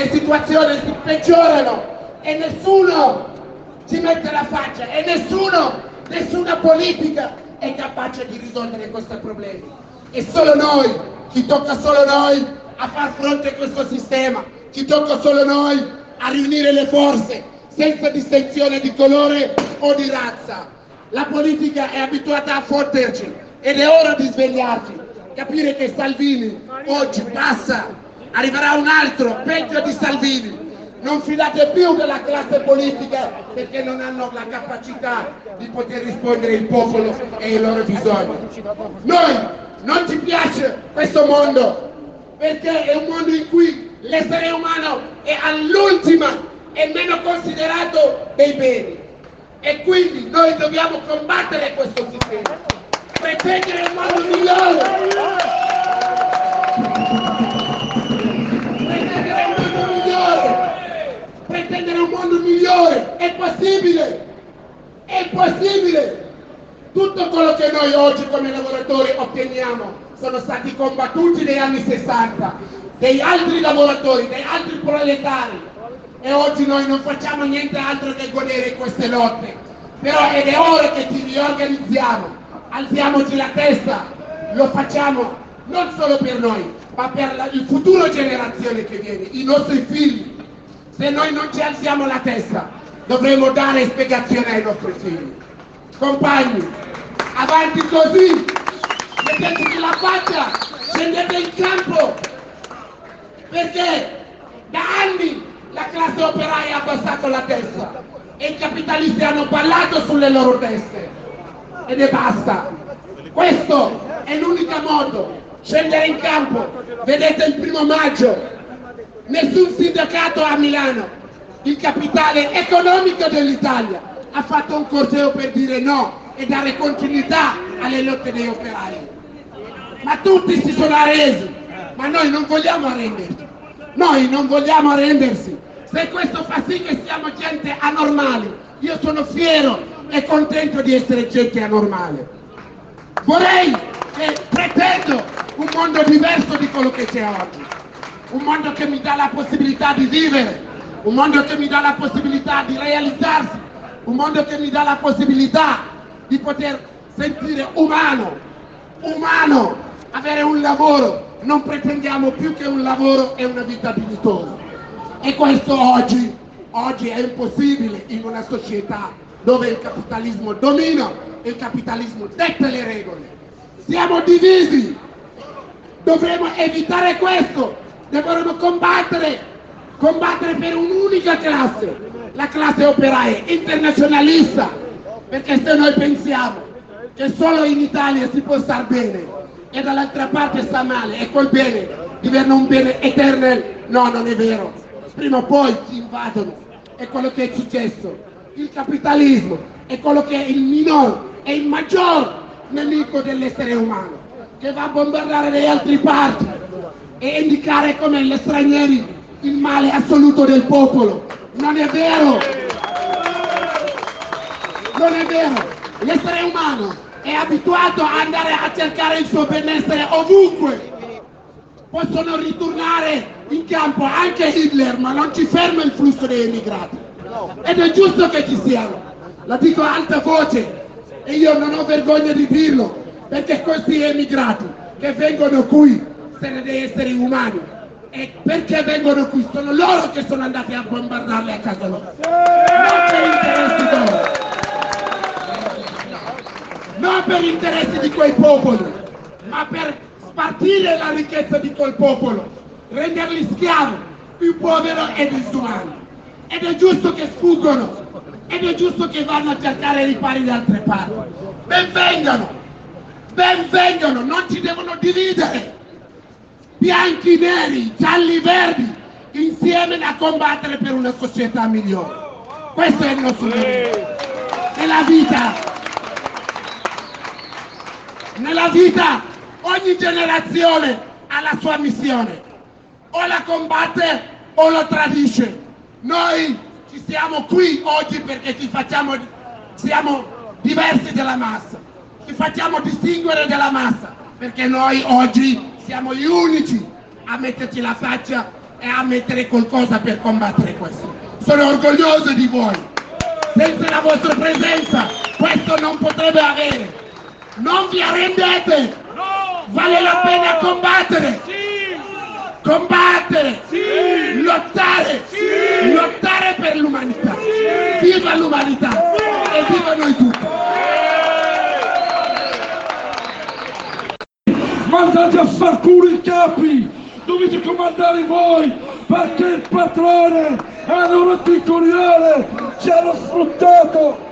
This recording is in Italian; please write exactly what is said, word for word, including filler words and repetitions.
le situazioni si peggiorano e nessuno ci mette la faccia e nessuno, nessuna politica è capace di risolvere questi problemi. E solo noi, ci tocca solo noi a far fronte a questo sistema, ci tocca solo noi a riunire le forze senza distinzione di colore o di razza. La politica è abituata a fotterci ed è ora di svegliarci, capire che Salvini oggi passa, arriverà un altro peggio di Salvini. Non fidate più della classe politica perché non hanno la capacità di poter rispondere al popolo e ai loro bisogni. Noi non ci piace questo mondo perché è un mondo in cui l'essere umano è all'ultima e meno considerato dei beni e quindi noi dobbiamo combattere questo sistema, pretendere un mondo migliore. Pretendere un mondo migliore è possibile, è possibile. Tutto quello che noi oggi come lavoratori otteniamo sono stati combattuti negli anni sessanta, degli altri lavoratori, degli altri proletari e oggi noi non facciamo niente altro che godere queste lotte. Però ed è ora che ci riorganizziamo, alziamoci la testa, lo facciamo non solo per noi, ma per la, il futuro generazione che viene, i nostri figli. Se noi non ci alziamo la testa, dovremo dare spiegazione ai nostri figli. Compagni, avanti così, metteteci la faccia, scendete in campo, perché da anni la classe operaia ha abbassato la testa e i capitalisti hanno parlato sulle loro teste ed è basta. Questo è l'unico modo, scendere in campo. Vedete il primo maggio. Nessun sindacato a Milano, il capitale economico dell'Italia, ha fatto un corteo per dire no e dare continuità alle lotte degli operai. Ma tutti si sono arresi, ma noi non vogliamo arrenderci, noi non vogliamo arrendersi. Se questo fa sì che siamo gente anormali, io sono fiero e contento di essere gente anormale. Vorrei e pretendo un mondo diverso di quello che c'è oggi. Un mondo che mi dà la possibilità di vivere, un mondo che mi dà la possibilità di realizzarsi, un mondo che mi dà la possibilità di poter sentire umano, umano, avere un lavoro. Non pretendiamo più che un lavoro e una vita dignitosa. E questo oggi, oggi è impossibile in una società dove il capitalismo domina e il capitalismo detta le regole. Siamo divisi, dovremo evitare questo. Dovremmo combattere, combattere per un'unica classe, la classe operaia, internazionalista, perché se noi pensiamo che solo in Italia si può star bene e dall'altra parte sta male e quel bene diventa un bene eterno, no, non è vero, prima o poi ci invadono. È quello che è successo. Il capitalismo è quello che è il minor e il maggior nemico dell'essere umano, che va a bombardare le altre parti e indicare come gli stranieri il male assoluto del popolo. Non è vero, non è vero. L'essere umano è abituato a andare a cercare il suo benessere ovunque. Possono ritornare in campo anche Hitler, ma non ci ferma il flusso degli immigrati ed è giusto che ci siano. La dico a alta voce e io non ho vergogna di dirlo, perché questi emigrati che vengono qui sono degli esseri umani e perché vengono qui sono loro che sono andati a bombardarli a casa loro, non per interessi loro, non per interessi di quei popoli, ma per spartire la ricchezza di quel popolo, renderli schiavi, più poveri e disumani. Ed è giusto che sfuggono, ed è giusto che vanno a cercare ripari da altre parti. Ben vengano, ben vengano, non ci devono dividere. Bianchi, neri, gialli, verdi, insieme a combattere per una società migliore. Questo è il nostro dovere. Nella vita, nella vita, ogni generazione ha la sua missione. O la combatte o la tradisce. Noi ci siamo qui oggi perché ci facciamo, siamo diversi dalla massa. Ci facciamo distinguere dalla massa perché noi oggi siamo gli unici a metterci la faccia e a mettere qualcosa per combattere questo. Sono orgoglioso di voi. Senza la vostra presenza questo non potrebbe avere. Non vi arrendete. Vale la pena combattere. Combattere. Lottare. Lottare per l'umanità. Viva l'umanità e viva noi tutti. Mandate a far culo i capi, dovete comandare voi, perché il padrone hanno rotto il coglione, ci hanno sfruttato,